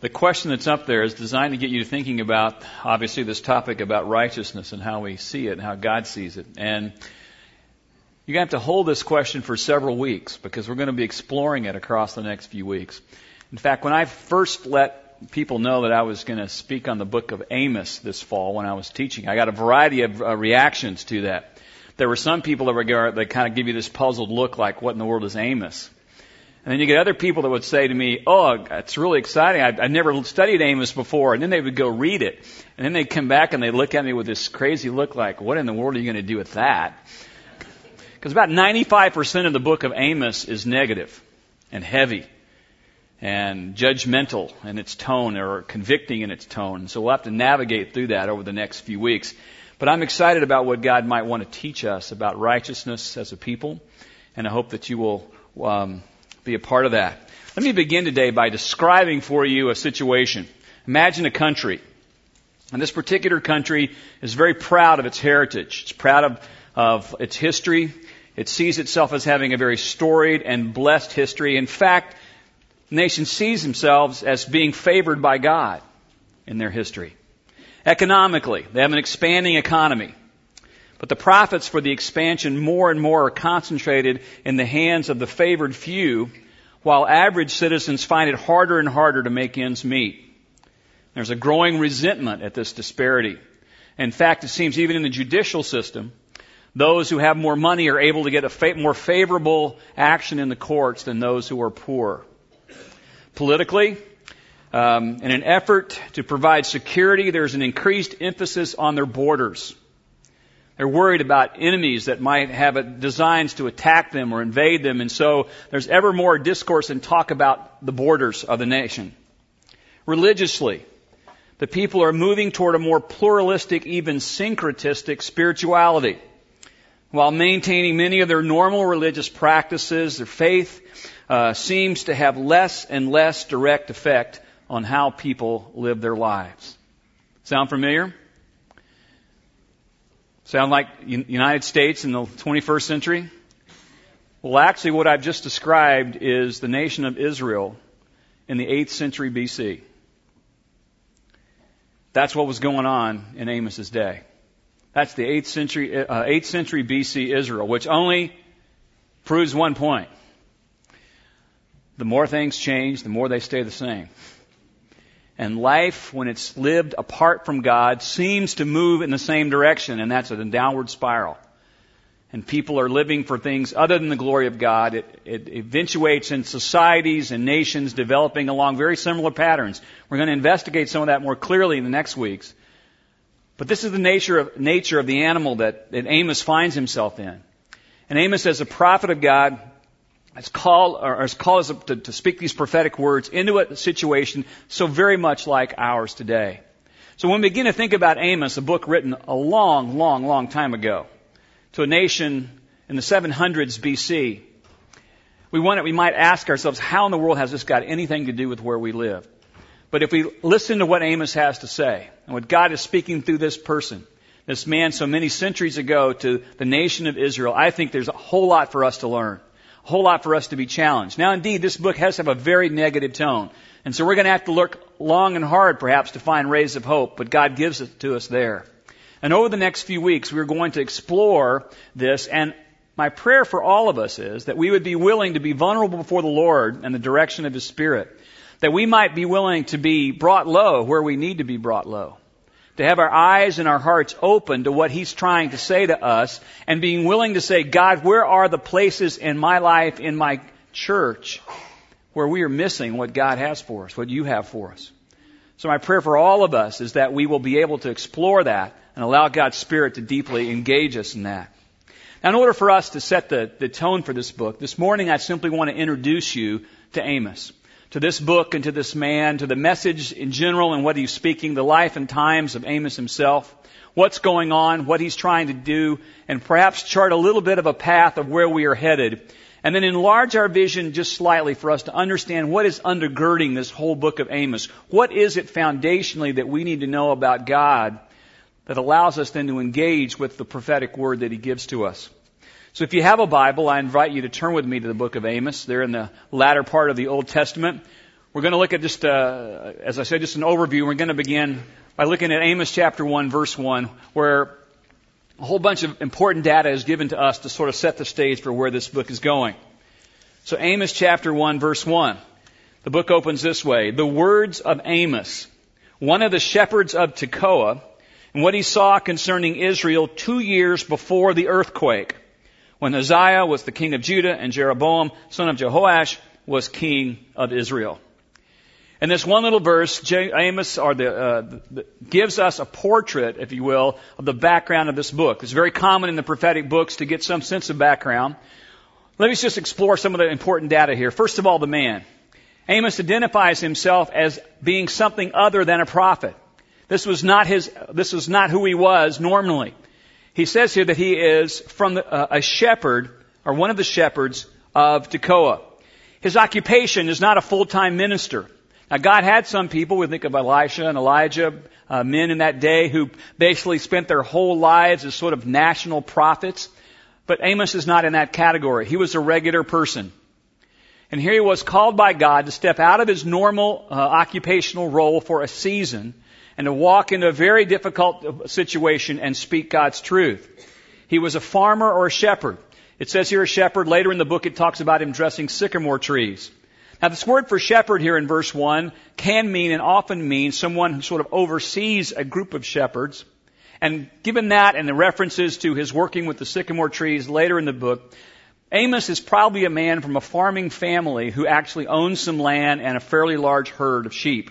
The question that's up there is designed to get you thinking about, obviously, this topic about righteousness and how we see it and how God sees it. And you're going to have to hold this question for several weeks because we're going to be exploring it across the next few weeks. In fact, when I first let people know that I was going to speak on the book of Amos this fall when I was teaching, I got a variety of reactions to that. There were some people that kind of give you this puzzled look like, what in the world is Amos? And then you get other people that would say to me, oh, it's really exciting. I've never studied Amos before. And then they would go read it. And then they'd come back and they'd look at me with this crazy look like, what in the world are you going to do with that? Because about 95% of the book of Amos is negative and heavy and judgmental in its tone or convicting in its tone. So we'll have to navigate through that over the next few weeks. But I'm excited about what God might want to teach us about righteousness as a people. And I hope that you will be a part of that. Let me begin today by describing for you a situation. Imagine a country. And this particular country is very proud of its heritage. It's proud of its history. It sees itself as having a very storied and blessed history. In fact, the nation sees themselves as being favored by God in their history. Economically, they have an expanding economy. But the profits for the expansion more and more are concentrated in the hands of the favored few, while average citizens find it harder and harder to make ends meet. There's a growing resentment at this disparity. In fact, it seems even in the judicial system, those who have more money are able to get a more favorable action in the courts than those who are poor. Politically, in an effort to provide security, there's an increased emphasis on their borders. They're worried about enemies that might have designs to attack them or invade them, and so there's ever more discourse and talk about the borders of the nation. Religiously, the people are moving toward a more pluralistic, even syncretistic spirituality. While maintaining many of their normal religious practices, their faith seems to have less and less direct effect on how people live their lives. Sound familiar? Sound like United States in the 21st century? Well, actually, what I've just described is the nation of Israel in the 8th century BC. That's what was going on in Amos's day. That's the 8th century BC Israel, which only proves one point. The more things change, the more they stay the same. And life, when it's lived apart from God, seems to move in the same direction, and that's a downward spiral. And people are living for things other than the glory of God. It eventuates in societies and nations developing along very similar patterns. We're going to investigate some of that more clearly in the next weeks. But this is the nature of the animal that Amos finds himself in. And Amos, as a prophet of God, is called us to speak these prophetic words into a situation so very much like ours today. So when we begin to think about Amos, a book written a long, long, long time ago to a nation in the 700s BC, we might ask ourselves, how in the world has this got anything to do with where we live? But if we listen to what Amos has to say and what God is speaking through this person, this man so many centuries ago to the nation of Israel, I think there's a whole lot for us to learn. A whole lot for us to be challenged. Now, indeed, this book has to have a very negative tone. And so we're going to have to look long and hard, perhaps, to find rays of hope, but God gives it to us there. And over the next few weeks, we're going to explore this, and my prayer for all of us is that we would be willing to be vulnerable before the Lord and the direction of His Spirit, that we might be willing to be brought low where we need to be brought low, to have our eyes and our hearts open to what He's trying to say to us, and being willing to say, God, where are the places in my life, in my church, where we are missing what God has for us, what you have for us? So my prayer for all of us is that we will be able to explore that and allow God's Spirit to deeply engage us in that. Now, in order for us to set the tone for this book, this morning I simply want to introduce you to Amos, to this book and to this man, to the message in general and what he's speaking, the life and times of Amos himself, what's going on, what he's trying to do, and perhaps chart a little bit of a path of where we are headed. And then enlarge our vision just slightly for us to understand what is undergirding this whole book of Amos. What is it foundationally that we need to know about God that allows us then to engage with the prophetic word that He gives to us? So if you have a Bible, I invite you to turn with me to the book of Amos. They're in the latter part of the Old Testament. We're going to look at just, as I said, just an overview. We're going to begin by looking at Amos chapter 1, verse 1, where a whole bunch of important data is given to us to sort of set the stage for where this book is going. So Amos chapter 1, verse 1. The book opens this way. The words of Amos, one of the shepherds of Tekoa, and what he saw concerning Israel 2 years before the earthquake, when Uzziah was the king of Judah and Jeroboam, son of Jehoash, was king of Israel. And this one little verse, Amos gives us a portrait, if you will, of the background of this book. It's very common in the prophetic books to get some sense of background. Let me just explore some of the important data here. First of all, the man. Amos identifies himself as being something other than a prophet. This was not who he was normally. He says here that he is from a shepherd, or one of the shepherds of Tekoa. His occupation is not a full-time minister. Now, God had some people, we think of Elisha and Elijah, men in that day who basically spent their whole lives as sort of national prophets. But Amos is not in that category. He was a regular person. And here he was called by God to step out of his normal occupational role for a season and to walk into a very difficult situation and speak God's truth. He was a farmer or a shepherd. It says here a shepherd. Later in the book it talks about him dressing sycamore trees. Now, this word for shepherd here in verse 1 can mean and often means someone who sort of oversees a group of shepherds. And given that and the references to his working with the sycamore trees later in the book, Amos is probably a man from a farming family who actually owns some land and a fairly large herd of sheep.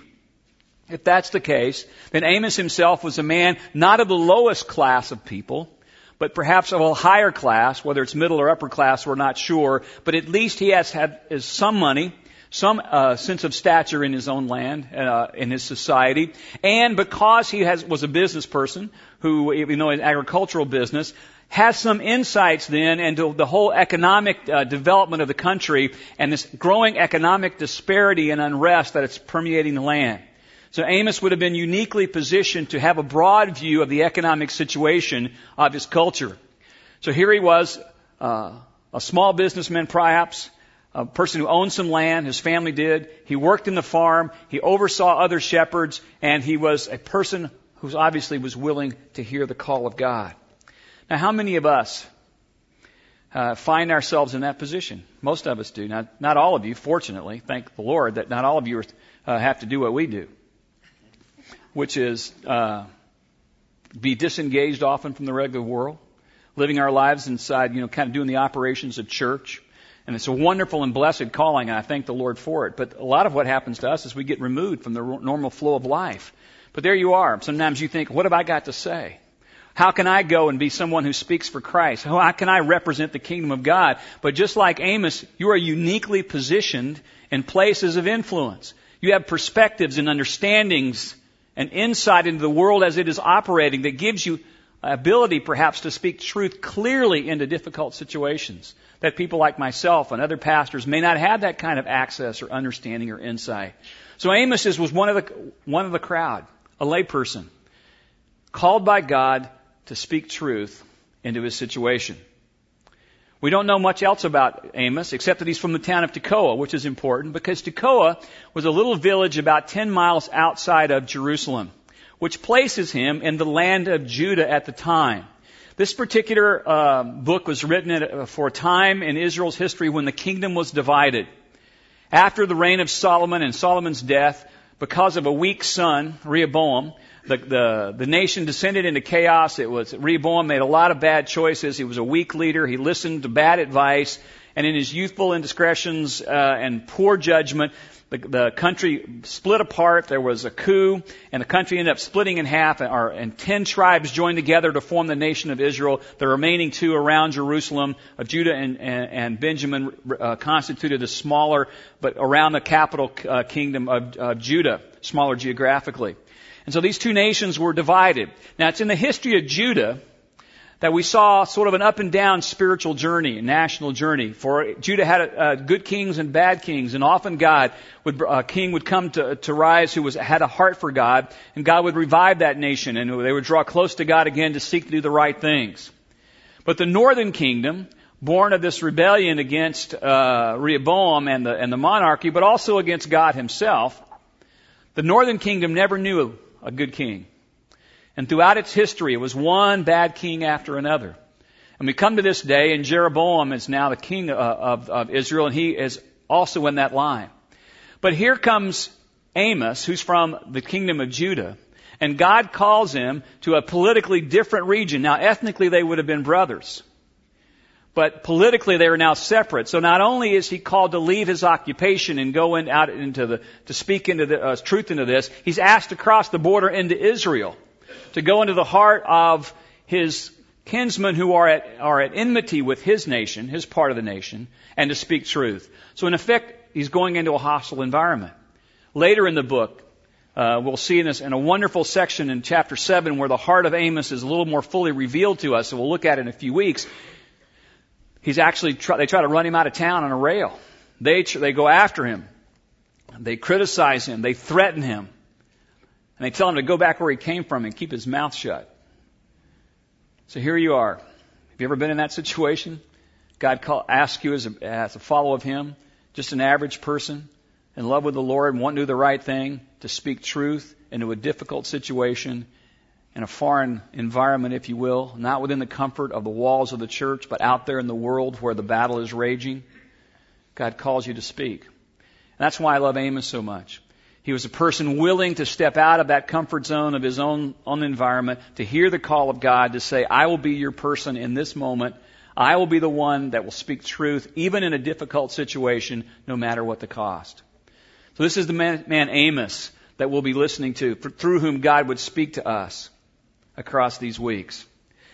If that's the case, then Amos himself was a man not of the lowest class of people, but perhaps of a higher class, whether it's middle or upper class, we're not sure. But at least he has some money, some sense of stature in his own land, in his society. And because he was a business person who, in agricultural business, has some insights then into the whole economic development of the country and this growing economic disparity and unrest that it's permeating the land. So Amos would have been uniquely positioned to have a broad view of the economic situation of his culture. So here he was, a small businessman perhaps, a person who owned some land, his family did. He worked in the farm, he oversaw other shepherds, and he was a person who obviously was willing to hear the call of God. Now, how many of us find ourselves in that position? Most of us do. Not all of you, fortunately. Thank the Lord that not all of you have to do what we do, which is be disengaged often from the regular world, living our lives inside, kind of doing the operations of church. And it's a wonderful and blessed calling, and I thank the Lord for it. But a lot of what happens to us is we get removed from the normal flow of life. But there you are. Sometimes you think, what have I got to say? How can I go and be someone who speaks for Christ? How can I represent the kingdom of God? But just like Amos, you are uniquely positioned in places of influence. You have perspectives and understandings and insight into the world as it is operating that gives you ability perhaps to speak truth clearly into difficult situations that people like myself and other pastors may not have that kind of access or understanding or insight. So Amos was one of the crowd, a layperson, called by God to speak truth into his situation. We don't know much else about Amos except that he's from the town of Tekoa, which is important because Tekoa was a little village about 10 miles outside of Jerusalem, which places him in the land of Judah at the time. This particular book was written for a time in Israel's history when the kingdom was divided. After the reign of Solomon and Solomon's death, because of a weak son, Rehoboam, the nation descended into chaos. Rehoboam made a lot of bad choices. He was a weak leader. He listened to bad advice. And in his youthful indiscretions and poor judgment, the country split apart. There was a coup, and the country ended up splitting in half, and 10 tribes joined together to form the nation of Israel. The remaining 2 around Jerusalem, of Judah and Benjamin, constituted a smaller, but around the capital kingdom of Judah, smaller geographically. And so these 2 nations were divided. Now, it's in the history of Judah that we saw sort of an up and down spiritual journey, a national journey. For Judah had good kings and bad kings, and often a king would come to rise who had a heart for God, and God would revive that nation, and they would draw close to God again to seek to do the right things. But the northern kingdom, born of this rebellion against Rehoboam and the monarchy, but also against God himself, the northern kingdom never knew a good king. And throughout its history, it was one bad king after another. And we come to this day, and Jeroboam is now the king of Israel, and he is also in that line. But here comes Amos, who's from the kingdom of Judah, and God calls him to a politically different region. Now, ethnically, they would have been brothers. But politically, they are now separate. So not only is he called to leave his occupation and go to speak into the truth into this, he's asked to cross the border into Israel, to go into the heart of his kinsmen who are at enmity with his nation, his part of the nation, and to speak truth. So in effect, he's going into a hostile environment. Later in the book, we'll see in a wonderful section in chapter 7 where the heart of Amos is a little more fully revealed to us, and we'll look at it in a few weeks. He's actually, they try to run him out of town on a rail. They go after him. They criticize him. They threaten him. And they tell him to go back where he came from and keep his mouth shut. So here you are. Have you ever been in that situation? God asks you as a follower of him, just an average person, in love with the Lord and wanting to do the right thing, to speak truth into a difficult situation, in a foreign environment, if you will, not within the comfort of the walls of the church, but out there in the world where the battle is raging. God calls you to speak. And that's why I love Amos so much. He was a person willing to step out of that comfort zone of his own environment, to hear the call of God, to say, I will be your person in this moment. I will be the one that will speak truth, even in a difficult situation, no matter what the cost. So this is the man Amos that we'll be listening to, through whom God would speak to us across these weeks.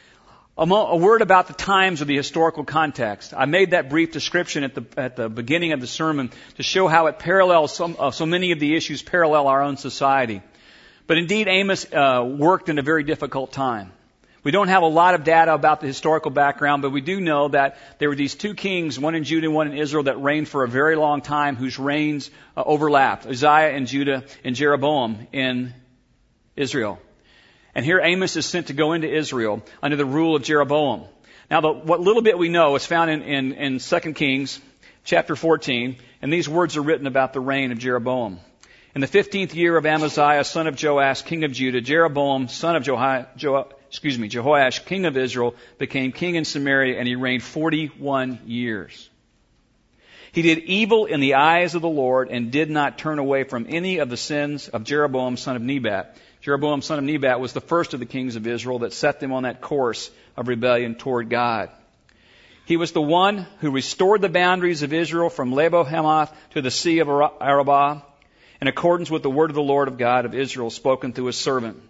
A word about the times of the historical context. I made that brief description at the beginning of the sermon to show how it parallels so many of the issues parallel our own society. But indeed, Amos worked in a very difficult time. We don't have a lot of data about the historical background, but we do know that there were these two kings, one in Judah and one in Israel, that reigned for a very long time, whose reigns overlapped. Uzziah in Judah and Jeroboam in Israel. And here Amos is sent to go into Israel under the rule of Jeroboam. Now, what little bit we know is found in 2 Kings chapter 14, and these words are written about the reign of Jeroboam. In the 15th year of Amaziah, son of Joash, king of Judah, Jeroboam, son of Jehoash, king of Israel, became king in Samaria, and he reigned 41 years. He did evil in the eyes of the Lord and did not turn away from any of the sins of Jeroboam, son of Nebat. Jeroboam, son of Nebat, was the first of the kings of Israel that set them on that course of rebellion toward God. He was the one who restored the boundaries of Israel from Lebo-Hamath to the Sea of Arabah, in accordance with the word of the Lord of God of Israel spoken through his servant.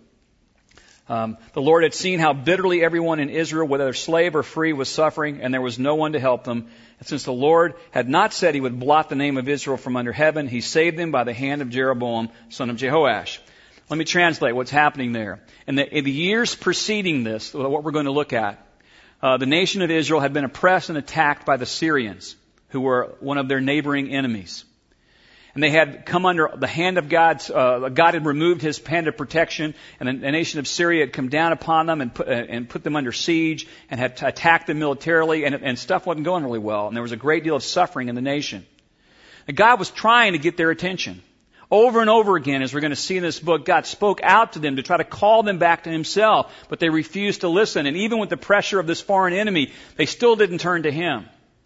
The Lord had seen how bitterly everyone in Israel, whether slave or free, was suffering, and there was no one to help them. And since the Lord had not said he would blot the name of Israel from under heaven, he saved them by the hand of Jeroboam, son of Jehoash. Let me translate what's happening there. In the years preceding this, what we're going to look at, the nation of Israel had been oppressed and attacked by the Syrians, who were one of their neighboring enemies. And they had come under the hand of God. God had removed his hand of protection, and the nation of Syria had come down upon them and put them under siege and had attacked them militarily, and stuff wasn't going really well. And there was a great deal of suffering in the nation. And God was trying to get their attention. Over and over again, as we're going to see in this book, God spoke out to them to try to call them back to himself, but they refused to listen. And even with the pressure of this foreign enemy, they still didn't turn to him.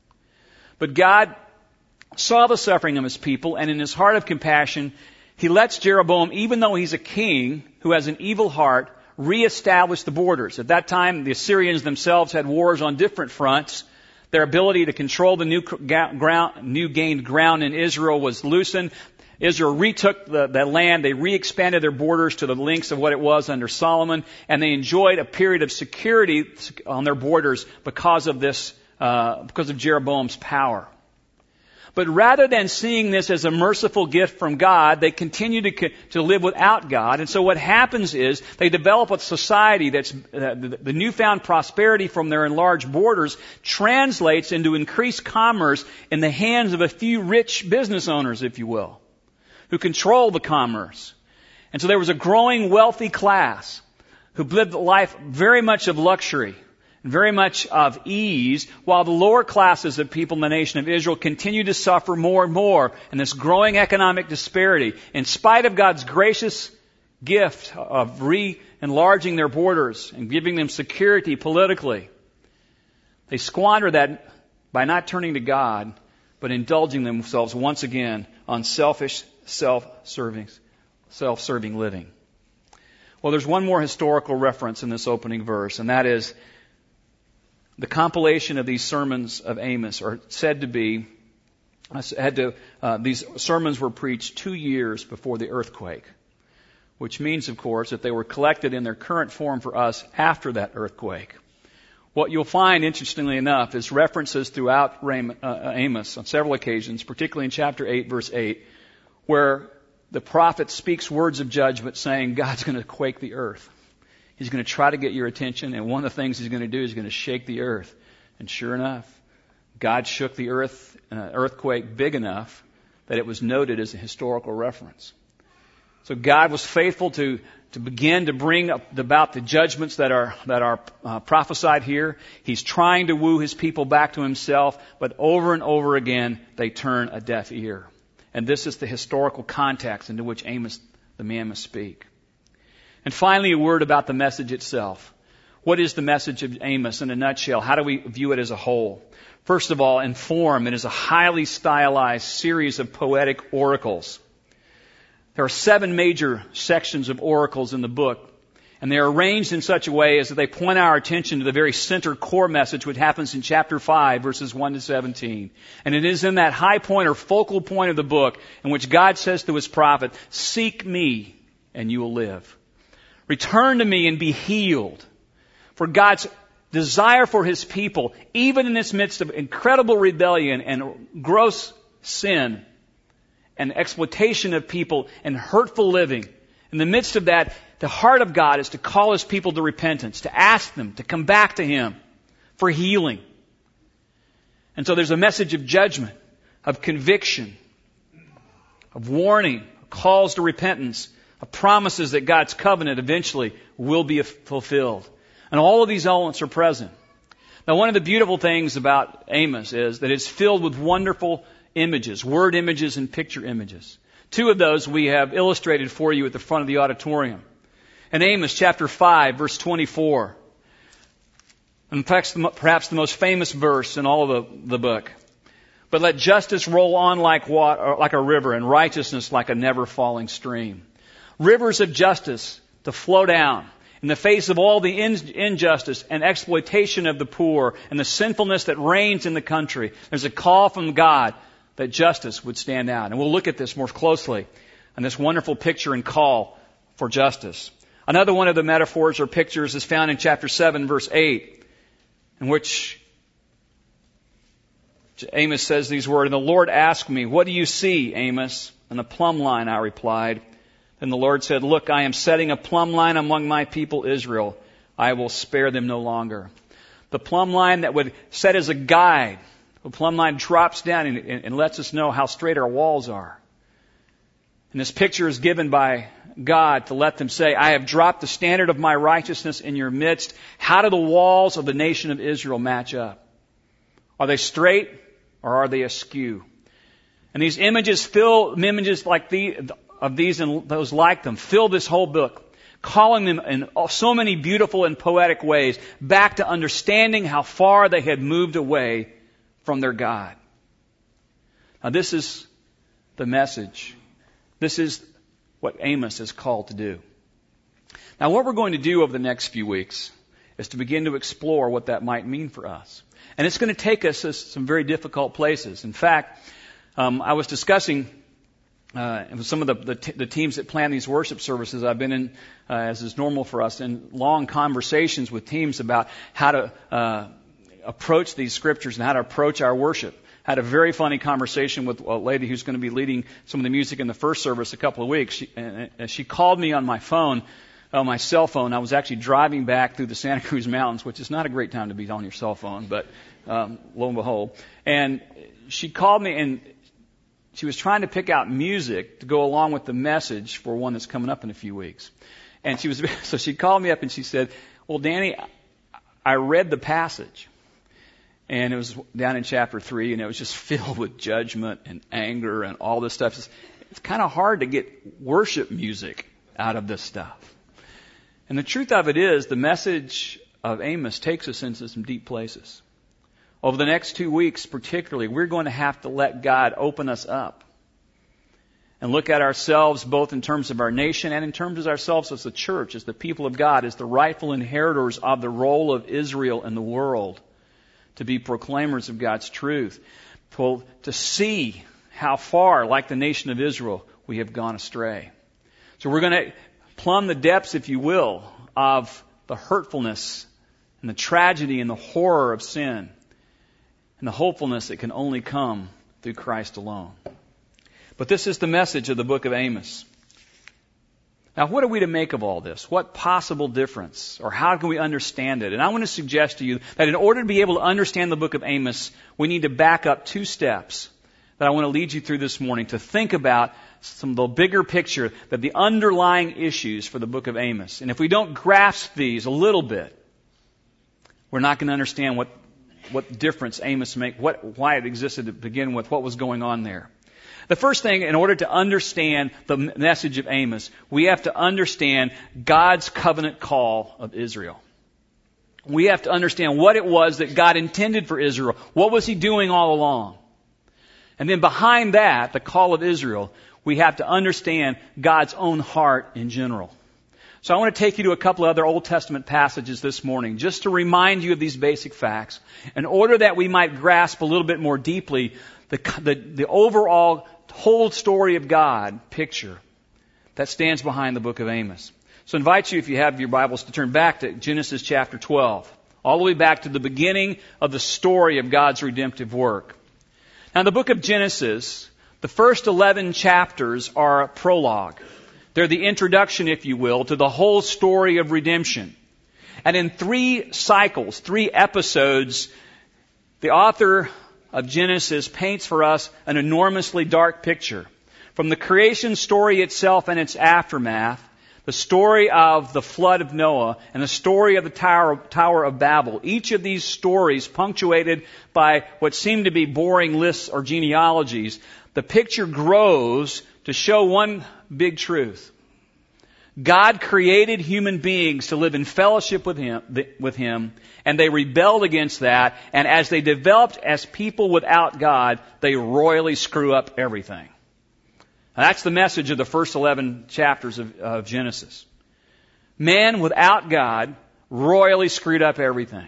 But God saw the suffering of his people, and in his heart of compassion, he lets Jeroboam, even though he's a king who has an evil heart, reestablish the borders. At that time, the Assyrians themselves had wars on different fronts. Their ability to control the new gained ground in Israel was loosened. Israel retook the land. They re-expanded their borders to the lengths of what it was under Solomon, and they enjoyed a period of security on their borders because of Jeroboam's power. But rather than seeing this as a merciful gift from God, they continue to live without God. And so what happens is they develop a society that's the newfound prosperity from their enlarged borders translates into increased commerce in the hands of a few rich business owners, if you will, who control the commerce. And so there was a growing wealthy class who lived a life very much of luxury very much of ease, while the lower classes of people in the nation of Israel continue to suffer more and more in this growing economic disparity. In spite of God's gracious gift of re-enlarging their borders and giving them security politically, they squander that by not turning to God, but indulging themselves once again on selfish, self-serving living. Well, there's one more historical reference in this opening verse, and that is the compilation of these sermons of Amos are said to be, these sermons were preached 2 years before the earthquake, which means, of course, that they were collected in their current form for us after that earthquake. What you'll find, interestingly enough, is references throughout Amos on several occasions, particularly in chapter 8, verse 8, where the prophet speaks words of judgment saying God's going to quake the earth. He's going to try to get your attention, and one of the things he's going to do is going to shake the earth. And sure enough, God shook the earth in an earthquake big enough that it was noted as a historical reference. So God was faithful to begin to bring about the judgments that are prophesied here. He's trying to woo his people back to himself, but over and over again they turn a deaf ear. And this is the historical context into which Amos, the man, must speak. And finally, a word about the message itself. What is the message of Amos in a nutshell? How do we view it as a whole? First of all, in form, it is a highly stylized series of poetic oracles. There are 7 major sections of oracles in the book, and they are arranged in such a way as that they point our attention to the very center core message which happens in chapter 5, verses 1 to 17. And it is in that high point or focal point of the book in which God says to his prophet, "Seek me, and you will live. Return to me and be healed." For God's desire for his people, even in this midst of incredible rebellion and gross sin and exploitation of people and hurtful living, in the midst of that, the heart of God is to call his people to repentance, to ask them to come back to him for healing. And so there's a message of judgment, of conviction, of warning, calls to repentance, of promises that God's covenant eventually will be fulfilled. And all of these elements are present. Now, one of the beautiful things about Amos is that it's filled with wonderful images, word images and picture images. 2 of those we have illustrated for you at the front of the auditorium. In Amos chapter 5, verse 24, and perhaps the most famous verse in all of the book. "But let justice roll on like a river, and righteousness like a never-falling stream." Rivers of justice to flow down in the face of all the injustice and exploitation of the poor and the sinfulness that reigns in the country. There's a call from God that justice would stand out. And we'll look at this more closely and this wonderful picture and call for justice. Another one of the metaphors or pictures is found in chapter 7, verse 8, in which Amos says these words, "And the Lord asked me, 'What do you see, Amos?' And a plumb line," I replied. Then the Lord said, "Look, I am setting a plumb line among my people Israel. I will spare them no longer." The plumb line that would set as a guide. The plumb line drops down and lets us know how straight our walls are. And this picture is given by God to let them say, "I have dropped the standard of my righteousness in your midst." How do the walls of the nation of Israel match up? Are they straight or are they askew? And these images like these and those like them fill this whole book, calling them in so many beautiful and poetic ways back to understanding how far they had moved away from their God. Now, this is the message. This is what Amos is called to do. Now, what we're going to do over the next few weeks is to begin to explore what that might mean for us. And it's going to take us to some very difficult places. In fact, I was discussing with some of the teams that plan these worship services. I've been in, as is normal for us, in long conversations with teams about how to approach these scriptures and how to approach our worship. Had a very funny conversation with a lady who's going to be leading some of the music in the first service a couple of weeks. She called me on my phone, on my cell phone. I was actually driving back through the Santa Cruz Mountains, which is not a great time to be on your cell phone, but lo and behold. And she called me, and she was trying to pick out music to go along with the message for one that's coming up in a few weeks. And so she called me up and she said, "Well, Danny, I read the passage, and it was down in chapter 3, and it was just filled with judgment and anger and all this stuff. It's kind of hard to get worship music out of this stuff. And the truth of it is, the message of Amos takes us into some deep places. Over the next 2 weeks particularly, we're going to have to let God open us up and look at ourselves both in terms of our nation and in terms of ourselves as the church, as the people of God, as the rightful inheritors of the role of Israel in the world, to be proclaimers of God's truth, to see how far, like the nation of Israel, we have gone astray. So we're going to plumb the depths, if you will, of the hurtfulness and the tragedy and the horror of sin, and the hopefulness that can only come through Christ alone. But this is the message of the book of Amos. Now, what are we to make of all this? What possible difference, or how can we understand it? And I want to suggest to you that in order to be able to understand the book of Amos, we need to back up 2 steps that I want to lead you through this morning to think about some of the bigger picture, that the underlying issues for the book of Amos. And if we don't grasp these a little bit, we're not going to understand what difference Amos made, why it existed to begin with, what was going on there. The first thing, in order to understand the message of Amos, we have to understand God's covenant call of Israel. We have to understand what it was that God intended for Israel. What was He doing all along? And then behind that, the call of Israel, we have to understand God's own heart in general. So I want to take you to a couple of other Old Testament passages this morning, just to remind you of these basic facts, in order that we might grasp a little bit more deeply the overall whole story of God picture that stands behind the book of Amos. So I invite you, if you have your Bibles, to turn back to Genesis chapter 12, all the way back to the beginning of the story of God's redemptive work. Now, the book of Genesis, the first 11 chapters are a prologue. They're the introduction, if you will, to the whole story of redemption. And in 3 cycles, 3 episodes, the author of Genesis paints for us an enormously dark picture. From the creation story itself and its aftermath, the story of the flood of Noah, and the story of the Tower of Babel. Each of these stories punctuated by what seem to be boring lists or genealogies. The picture grows to show one big truth. God created human beings to live in fellowship with Him, and they rebelled against that, and as they developed as people without God, they royally screw up everything. Now, that's the message of the first 11 chapters of Genesis. Man without God royally screwed up everything.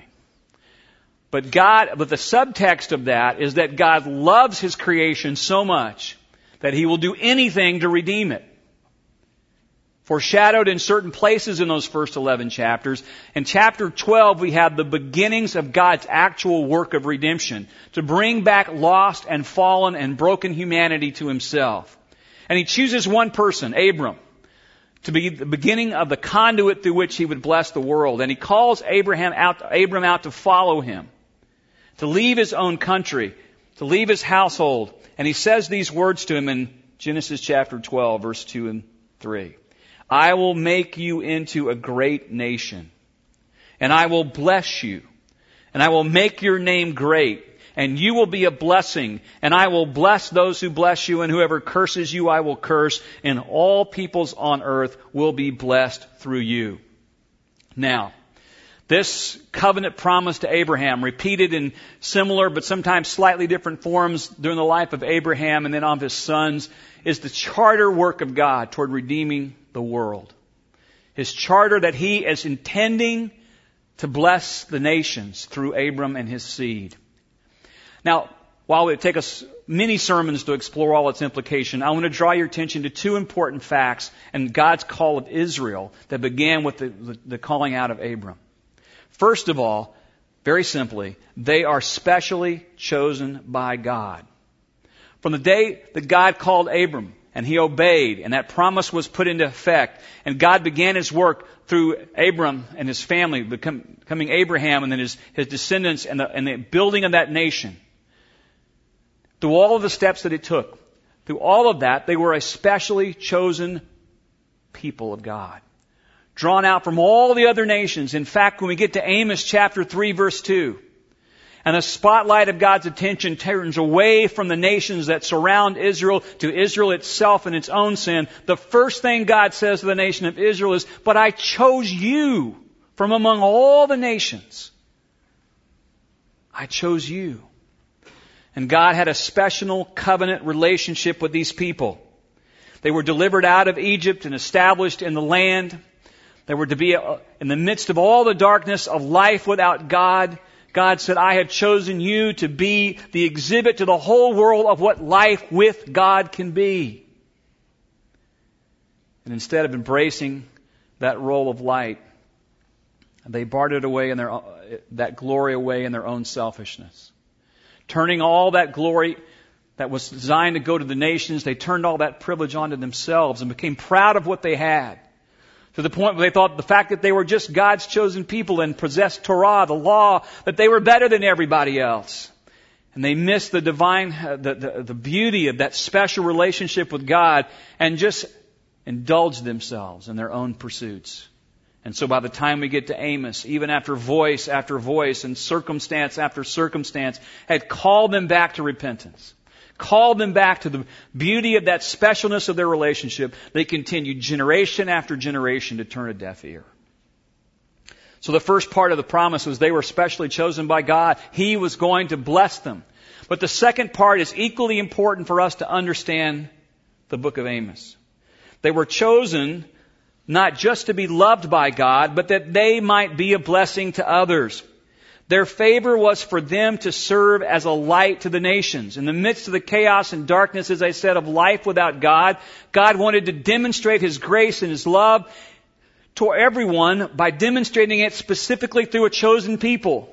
But the subtext of that is that God loves His creation so much that He will do anything to redeem it. Foreshadowed in certain places in those first 11 chapters. In chapter 12, we have the beginnings of God's actual work of redemption, to bring back lost and fallen and broken humanity to Himself. And He chooses one person, Abram, to be the beginning of the conduit through which He would bless the world. And He calls Abram out to follow Him, to leave his own country, to leave his household. And He says these words to him in Genesis chapter 12, verse 2 and 3. I will make you into a great nation, and I will bless you, and I will make your name great, and you will be a blessing, and I will bless those who bless you, and whoever curses you I will curse, and all peoples on earth will be blessed through you. Now, this covenant promise to Abraham, repeated in similar but sometimes slightly different forms during the life of Abraham and then of his sons, is the charter work of God toward redeeming the world. His charter that He is intending to bless the nations through Abram and his seed. Now, while it would take us many sermons to explore all its implication, I want to draw your attention to 2 important facts in God's call of Israel that began with the calling out of Abram. First of all, very simply, they are specially chosen by God. From the day that God called Abram, and he obeyed, and that promise was put into effect, and God began His work through Abram and his family, becoming Abraham and then his descendants, and the building of that nation. Through all of the steps that it took, through all of that, they were a specially chosen people of God, drawn out from all the other nations. In fact, when we get to Amos chapter 3, verse 2, and the spotlight of God's attention turns away from the nations that surround Israel to Israel itself and its own sin, the first thing God says to the nation of Israel is, "But I chose you from among all the nations." I chose you. And God had a special covenant relationship with these people. They were delivered out of Egypt and established in the land. They were to be in the midst of all the darkness of life without God. God said, "I have chosen you to be the exhibit to the whole world of what life with God can be." And instead of embracing that role of light, they bartered away that glory away in their own selfishness. Turning all that glory that was designed to go to the nations, they turned all that privilege onto themselves and became proud of what they had. To the point where they thought the fact that they were just God's chosen people and possessed Torah, the law, that they were better than everybody else. And they missed the divine, the beauty of that special relationship with God and just indulged themselves in their own pursuits. And so by the time we get to Amos, even after voice and circumstance after circumstance had called them back to repentance, called them back to the beauty of that specialness of their relationship, they continued generation after generation to turn a deaf ear. So the first part of the promise was they were specially chosen by God. He was going to bless them. But the second part is equally important for us to understand the book of Amos. They were chosen not just to be loved by God, but that they might be a blessing to others. Their favor was for them to serve as a light to the nations. In the midst of the chaos and darkness, as I said, of life without God, God wanted to demonstrate His grace and His love to everyone by demonstrating it specifically through a chosen people.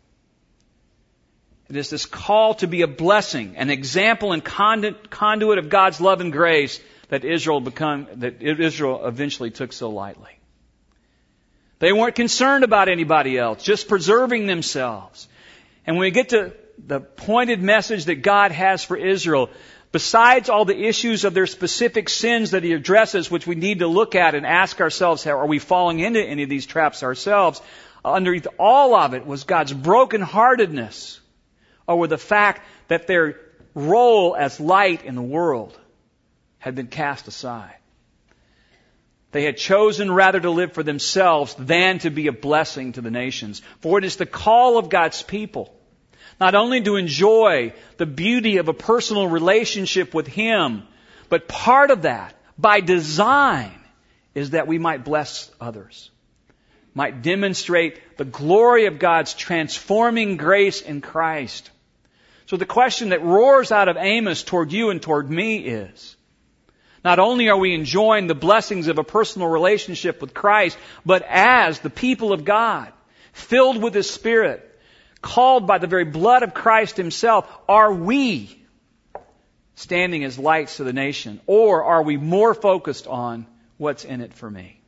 It is this call to be a blessing, an example and conduit of God's love and grace that Israel eventually took so lightly. They weren't concerned about anybody else, just preserving themselves. And when we get to the pointed message that God has for Israel, besides all the issues of their specific sins that He addresses, which we need to look at and ask ourselves, how are we falling into any of these traps ourselves? Underneath all of it was God's brokenheartedness over the fact that their role as light in the world had been cast aside. They had chosen rather to live for themselves than to be a blessing to the nations. For it is the call of God's people not only to enjoy the beauty of a personal relationship with Him, but part of that, by design, is that we might bless others, might demonstrate the glory of God's transforming grace in Christ. So the question that roars out of Amos toward you and toward me is, not only are we enjoying the blessings of a personal relationship with Christ, but as the people of God, filled with His Spirit, called by the very blood of Christ Himself, are we standing as lights to the nation? Or are we more focused on what's in it for me?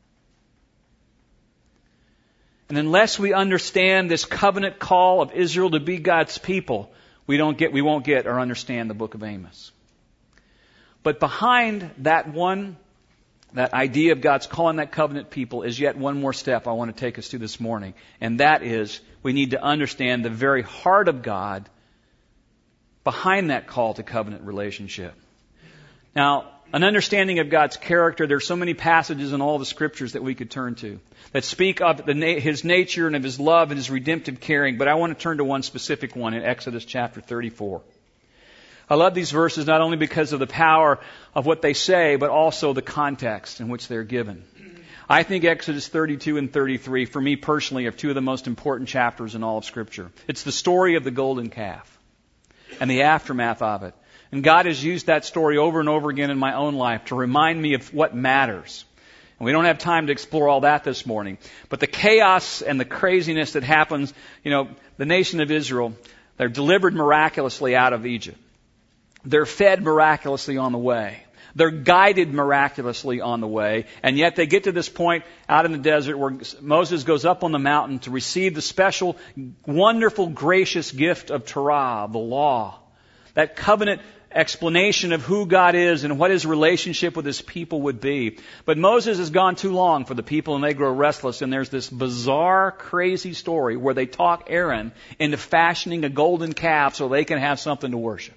And unless we understand this covenant call of Israel to be God's people, we won't get or understand the book of Amos. But behind that idea of God's calling that covenant people is yet one more step I want to take us to this morning. And that is, we need to understand the very heart of God behind that call to covenant relationship. Now, an understanding of God's character, there's so many passages in all the scriptures that we could turn to that speak of His nature and of His love and His redemptive caring. But I want to turn to one specific one in Exodus chapter 34. I love these verses not only because of the power of what they say, but also the context in which they're given. I think Exodus 32 and 33, for me personally, are two of the most important chapters in all of Scripture. It's the story of the golden calf and the aftermath of it. And God has used that story over and over again in my own life to remind me of what matters. And we don't have time to explore all that this morning. But the chaos and the craziness that happens, the nation of Israel, they're delivered miraculously out of Egypt. They're fed miraculously on the way. They're guided miraculously on the way. And yet they get to this point out in the desert where Moses goes up on the mountain to receive the special, wonderful, gracious gift of Torah, the law. That covenant explanation of who God is and what His relationship with His people would be. But Moses has gone too long for the people and they grow restless, and there's this bizarre, crazy story where they talk Aaron into fashioning a golden calf so they can have something to worship.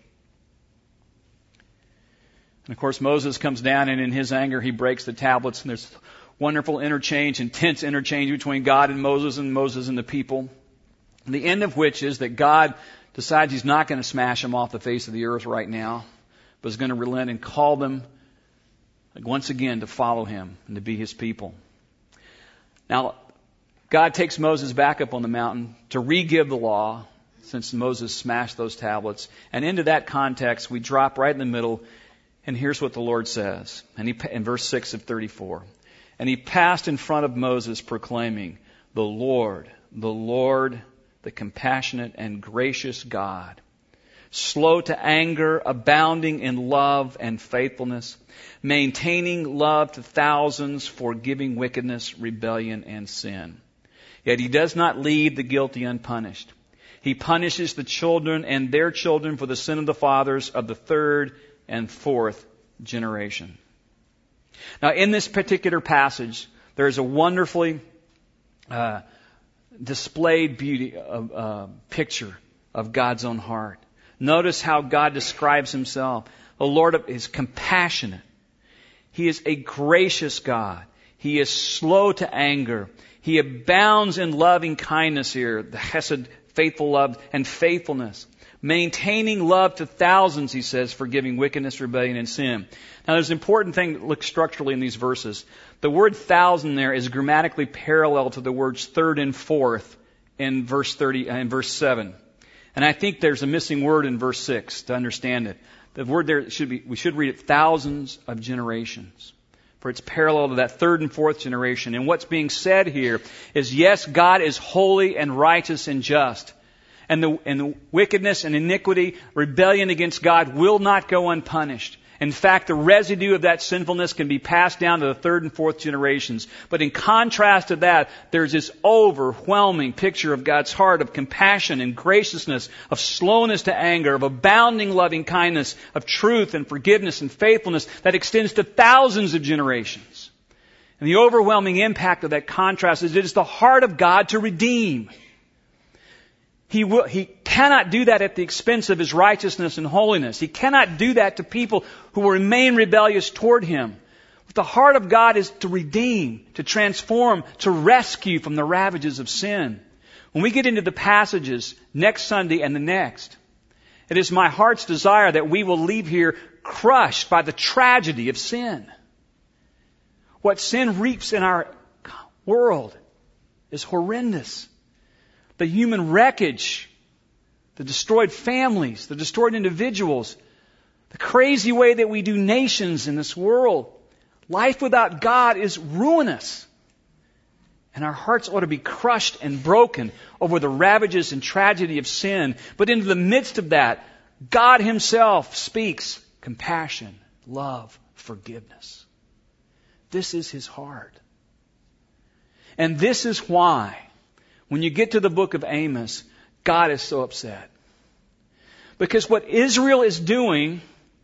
And of course Moses comes down and in his anger he breaks the tablets, and there's wonderful interchange, intense interchange between God and Moses and the people. And the end of which is that God decides He's not going to smash them off the face of the earth right now, but is going to relent and call them once again to follow Him and to be His people. Now, God takes Moses back up on the mountain to re-give the law, since Moses smashed those tablets. And into that context, we drop right in the middle, and here's what the Lord says. In verse 6 of 34. And He passed in front of Moses, proclaiming, the Lord, the compassionate and gracious God, slow to anger, abounding in love and faithfulness, maintaining love to thousands, forgiving wickedness, rebellion, and sin. Yet He does not leave the guilty unpunished. He punishes the children and their children for the sin of the fathers of the third and fourth generation. Now, in this particular passage, there is a wonderfully displayed beauty picture of God's own heart. Notice how God describes Himself. The Lord is compassionate. He is a gracious God. He is slow to anger. He abounds in loving kindness here, the chesed, faithful love, and faithfulness. Maintaining love to thousands, He says, forgiving wickedness, rebellion, and sin. Now, there's an important thing to look structurally in these verses. The word thousand there is grammatically parallel to the words third and fourth in verse 7. And I think there's a missing word in verse 6 to understand it. The word there we should read it thousands of generations. For it's parallel to that third and fourth generation. And what's being said here is, yes, God is holy and righteous and just. And the wickedness and iniquity, rebellion against God will not go unpunished. In fact, the residue of that sinfulness can be passed down to the third and fourth generations. But in contrast to that, there's this overwhelming picture of God's heart of compassion and graciousness, of slowness to anger, of abounding loving kindness, of truth and forgiveness and faithfulness that extends to thousands of generations. And the overwhelming impact of that contrast is it is the heart of God to redeem. He cannot do that at the expense of His righteousness and holiness. He cannot do that to people who will remain rebellious toward Him. But the heart of God is to redeem, to transform, to rescue from the ravages of sin. When we get into the passages next Sunday and the next, it is my heart's desire that we will leave here crushed by the tragedy of sin. What sin reaps in our world is horrendous. The human wreckage, the destroyed families, the destroyed individuals, the crazy way that we do nations in this world. Life without God is ruinous. And our hearts ought to be crushed and broken over the ravages and tragedy of sin. But into the midst of that, God Himself speaks compassion, love, forgiveness. This is His heart. And this is why, when you get to the book of Amos, God is so upset. Because what Israel is doing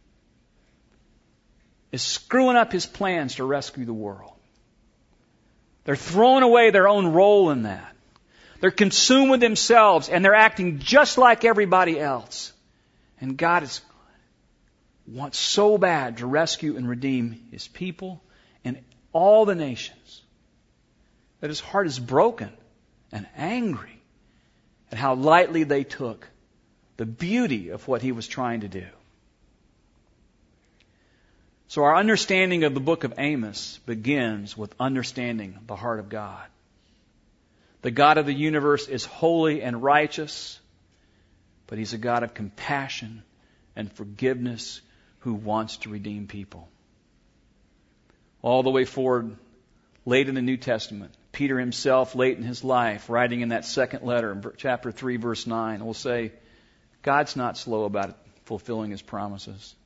is screwing up His plans to rescue the world. They're throwing away their own role in that. They're consumed with themselves and they're acting just like everybody else. And God wants so bad to rescue and redeem His people and all the nations that His heart is broken and angry at how lightly they took the beauty of what He was trying to do. So our understanding of the book of Amos begins with understanding the heart of God. The God of the universe is holy and righteous, but He's a God of compassion and forgiveness who wants to redeem people. All the way forward, late in the New Testament, Peter himself, late in his life, writing in that second letter, in chapter 3, verse 9, will say, God's not slow about fulfilling His promises.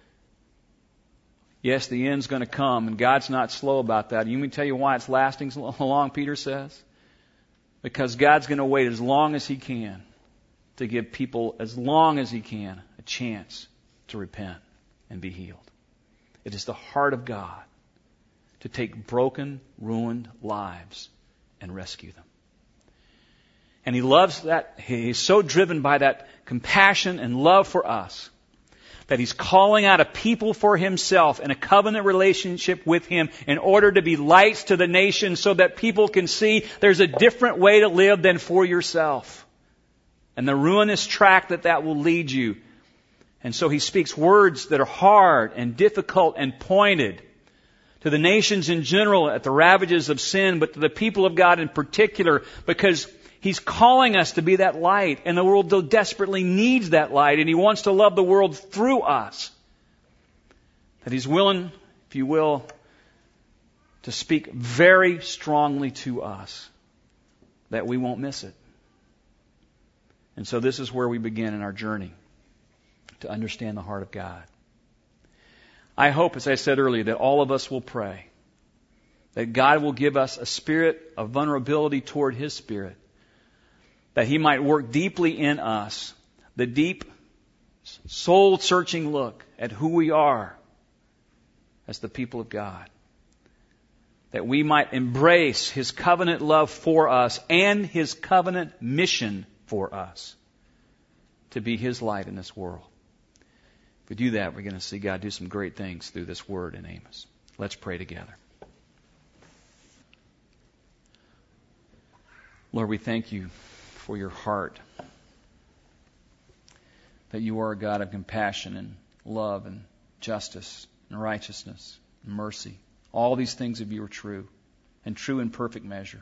Yes, the end's going to come, and God's not slow about that. You want me to tell you why it's lasting so long, Peter says? Because God's going to wait as long as He can to give people, as long as He can, a chance to repent and be healed. It is the heart of God to take broken, ruined lives and rescue them. And He loves that. He's so driven by that compassion and love for us that He's calling out a people for Himself in a covenant relationship with Him in order to be lights to the nations so that people can see there's a different way to live than for yourself. And the ruinous track that will lead you. And so He speaks words that are hard and difficult and pointed to the nations in general at the ravages of sin, but to the people of God in particular, because He's calling us to be that light, and the world desperately needs that light, and He wants to love the world through us. That He's willing, if you will, to speak very strongly to us, that we won't miss it. And so this is where we begin in our journey to understand the heart of God. I hope, as I said earlier, that all of us will pray, that God will give us a spirit of vulnerability toward His Spirit, that He might work deeply in us, the deep, soul-searching look at who we are as the people of God. That we might embrace His covenant love for us and His covenant mission for us to be His light in this world. If we do that, we're going to see God do some great things through this word in Amos. Let's pray together. Lord, we thank You for Your heart, that You are a God of compassion and love and justice and righteousness and mercy. All these things of You are true, and true in perfect measure.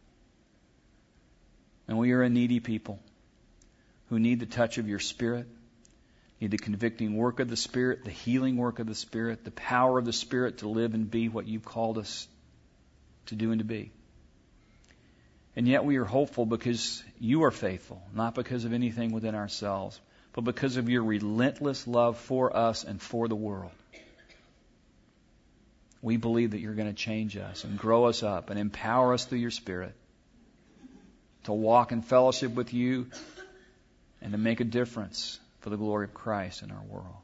And we are a needy people who need the touch of Your Spirit, need the convicting work of the Spirit, the healing work of the Spirit, the power of the Spirit to live and be what You've called us to do and to be. And yet we are hopeful because You are faithful, not because of anything within ourselves, but because of Your relentless love for us and for the world. We believe that You're going to change us and grow us up and empower us through Your Spirit to walk in fellowship with You and to make a difference for the glory of Christ in our world.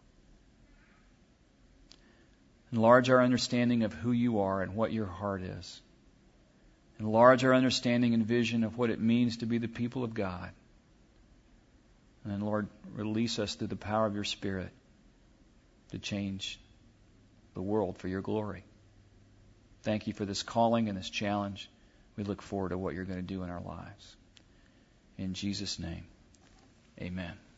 Enlarge our understanding of who You are and what Your heart is. Enlarge our understanding and vision of what it means to be the people of God. And then, Lord, release us through the power of Your Spirit to change the world for Your glory. Thank You for this calling and this challenge. We look forward to what You're going to do in our lives. In Jesus' name, amen.